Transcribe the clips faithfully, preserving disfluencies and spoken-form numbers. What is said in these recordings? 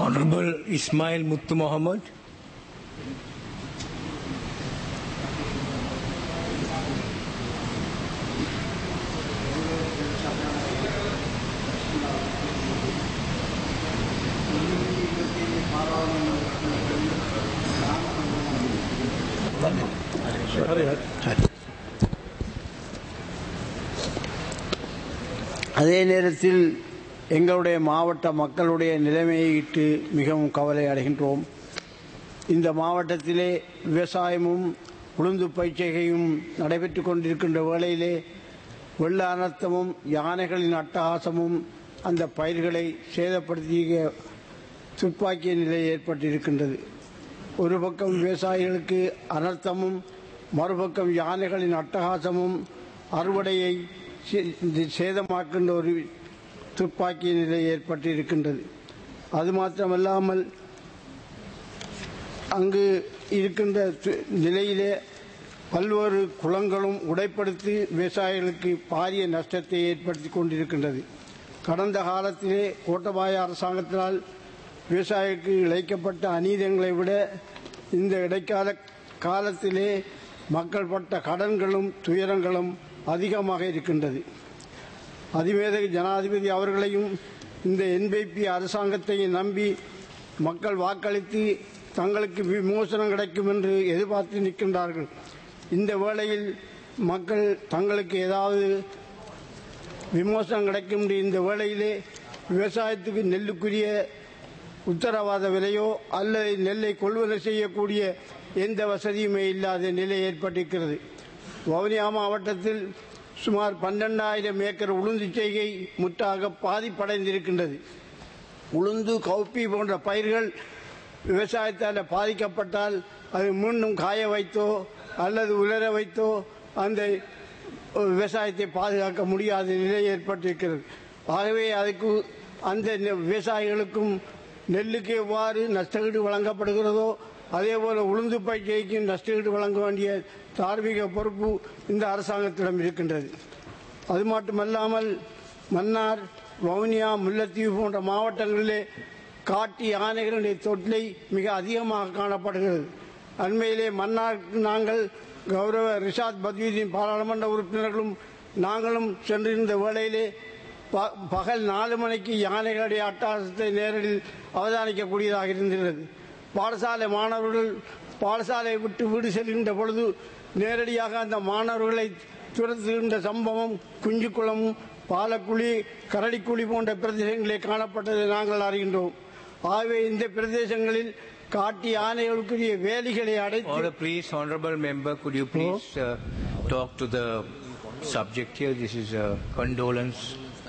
Honorable Ismail Muttu Mohammed. அதே நேரத்தில் எங்களுடைய மாவட்ட மக்களுடைய நிலைமையை இட்டு மிகவும் கவலை அடைகின்றோம். இந்த மாவட்டத்திலே விவசாயமும் உளுந்து பயிற்சிகையும் நடைபெற்றுக் கொண்டிருக்கின்ற வேளையிலே வெள்ள அனர்த்தமும் யானைகளின் அட்டகாசமும் அந்த பயிர்களை சேதப்படுத்திய துப்பாக்கிய நிலை ஏற்பட்டிருக்கின்றது. ஒரு பக்கம் விவசாயிகளுக்கு அனர்த்தமும் மறுபக்கம் யானைகளின் அட்டகாசமும் அறுவடையை சேதமாக்கின்ற ஒரு துப்பாக்கிய நிலை ஏற்பட்டிருக்கின்றது. அது மாத்திரமல்லாமல் அங்கு இருக்கின்ற நிலையிலே பல்வேறு குளங்களும் உடைப்படுத்தி விவசாயிகளுக்கு பாரிய நஷ்டத்தை ஏற்படுத்தி கொண்டிருக்கின்றது. கடந்த காலத்திலே கோட்டபாய அரசாங்கத்தினால் விவசாயிக்கு இழைக்கப்பட்ட அநீதங்களை விட இந்த இடைக்கால காலத்திலே மக்கள் பட்ட கடன்களும் துயரங்களும் அதிகமாக இருக்கின்றது. அதிவேத ஜனாதிபதி அவர்களையும் இந்த என்பிபி அரசாங்கத்தையும் நம்பி மக்கள் வாக்களித்து தங்களுக்கு விமோசனம் கிடைக்கும் என்று எதிர்பார்த்து நிற்கின்றார்கள். இந்த வேளையில் மக்கள் தங்களுக்கு ஏதாவது விமோசனம் கிடைக்கும் இந்த வேளையிலே விவசாயத்துக்கு நெல்லுக்குரிய உத்தரவாத விலையோ அல்லது நெல்லை கொள்வனை செய்யக்கூடிய எந்த வசதியுமே இல்லாத நிலை ஏற்பட்டிருக்கிறது. வவுனியா மாவட்டத்தில் சுமார் பன்னெண்டாயிரம் ஏக்கர் உளுந்து செய்கை முற்றாக பாதிப்படைந்திருக்கின்றது. உளுந்து கவுப்பி போன்ற பயிர்கள் விவசாயத்தால் பாதிக்கப்பட்டால் அது மீண்டும் காய வைத்தோ அல்லது உலர வைத்தோ அந்த விவசாயத்தை பாதுகாக்க முடியாத நிலை ஏற்பட்டிருக்கிறது. ஆகவே அதுக்கு அந்த விவசாயிகளுக்கும் நெல்லுக்கு எவ்வாறு நஷ்டஈடு வழங்கப்படுகிறதோ அதேபோல உளுந்து பயிற்சிக்கும் நஷ்டஈடு வழங்க வேண்டிய தார்மீக பொறுப்பு இந்த அரசாங்கத்திடம் இருக்கின்றது. அது மட்டுமல்லாமல் மன்னார், வவுனியா, முல்லைத்தீவு போன்ற மாவட்டங்களிலே காட்டு யானைகளுடைய தொல்லை மிக அதிகமாக காணப்படுகிறது. அண்மையிலே மன்னாருக்கு நாங்கள் கௌரவ ரிஷாத் பத்வீதின் பாராளுமன்ற உறுப்பினர்களும் நாங்களும் சென்றிருந்த வேளையிலே பகல் நாலு மணிக்கு யானைகளுடைய அட்டகாசத்தை நேரில் அவதானிக்கக்கூடியதாக இருந்தது. பாடசாலை மாணவர்கள் பாடசாலையை விட்டு வீடு செல்கின்ற பொழுது நேரடியாக அந்த மாணவர்களை துரத்துகின்ற சம்பவம் குஞ்சுக்குளமும் பாலக்குழி கரடிக்குழி போன்ற பிரதேசங்களிலே காணப்பட்டதை நாங்கள் அறிகின்றோம். ஆகவே இந்த பிரதேசங்களில் காட்டு யானைகளுக்குரிய வேலிகளை அடைத்து. Please, honorable member, could you please uh, talk to the subject here? This is a condolence.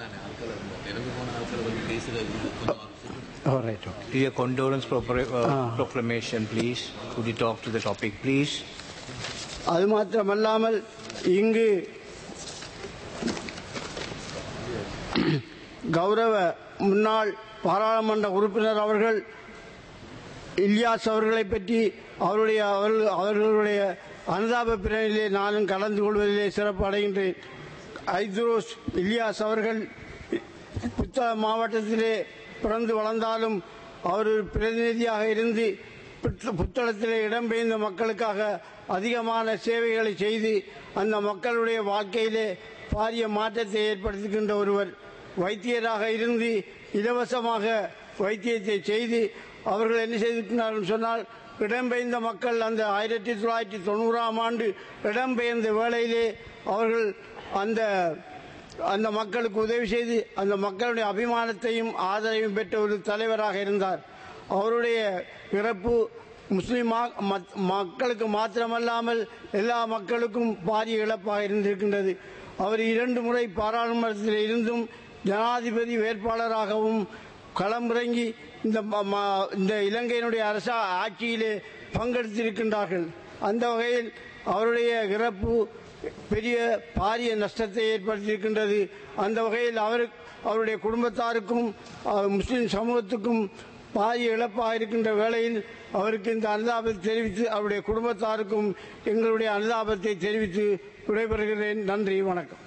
All right. Okay. A condolence uh, ah. proclamation, please. Could you talk to the topic, please? அது மாத்திரமல்லாமல் இங்கு கௌரவ முன்னாள் பாராளுமன்ற உறுப்பினர் அவர்கள் இலியாஸ் அவர்களை பற்றி அவருடைய அவர்களுடைய அனுதாப பிரிவிலே நானும் கலந்து கொள்வதிலே சிறப்பு அடைகின்றேன். ஐத்ரோஸ் இலியாஸ் அவர்கள் புத்தள மாவட்டத்திலே பிறந்து வளர்ந்தாலும் அவர் பிரதிநிதியாக இருந்து புத்தளத்திலே இடம்பெயர்ந்த மக்களுக்காக அதிகமான சேவைகளை செய்து அந்த மக்களுடைய வாழ்க்கையிலே பாரிய மாற்றத்தை ஏற்படுத்துகின்ற ஒருவர். வைத்தியராக இருந்து இலவசமாக வைத்தியத்தை செய்து அவர்கள் என்ன செய்திருக்கிறார்கள் சொன்னால், இடம்பெயர்ந்த மக்கள் அந்த ஆயிரத்தி தொள்ளாயிரத்தி தொண்ணூறாம் ஆண்டு இடம்பெயர்ந்த வேளையிலே அவர்கள் அந்த அந்த மக்களுக்கு உதவி செய்து அந்த மக்களுடைய அபிமானத்தையும் ஆதரவையும் பெற்ற ஒரு தலைவராக இருந்தார். அவருடைய பிறப்பு முஸ்லிம் மக்களுக்கு மாத்திரமல்லாமல் எல்லா மக்களுக்கும் பாரிய இழப்பாக இருந்திருக்கின்றது. அவர் இரண்டு முறை பாராளுமன்றத்தில் இருந்தும் ஜனாதிபதி வேட்பாளராகவும் களமிறங்கி இந்த இந்த இலங்கையினுடைய அரச ஆட்சியிலே பங்கெடுத்திருக்கின்றார்கள். அந்த வகையில் அவருடைய இறப்பு பெரிய பாரிய நஷ்டத்தை ஏற்படுத்தியிருக்கின்றது. அந்த வகையில் அவர் அவருடைய குடும்பத்தாருக்கும் முஸ்லிம் சமூகத்துக்கும் பாரிய இழப்பாக இருக்கின்ற வேளையில் அவருக்கு இந்த அனுதாபத்தை தெரிவித்து அவருடைய குடும்பத்தாருக்கும் எங்களுடைய அனுதாபத்தை தெரிவித்து விடைபெறுகிறேன். நன்றி, வணக்கம்.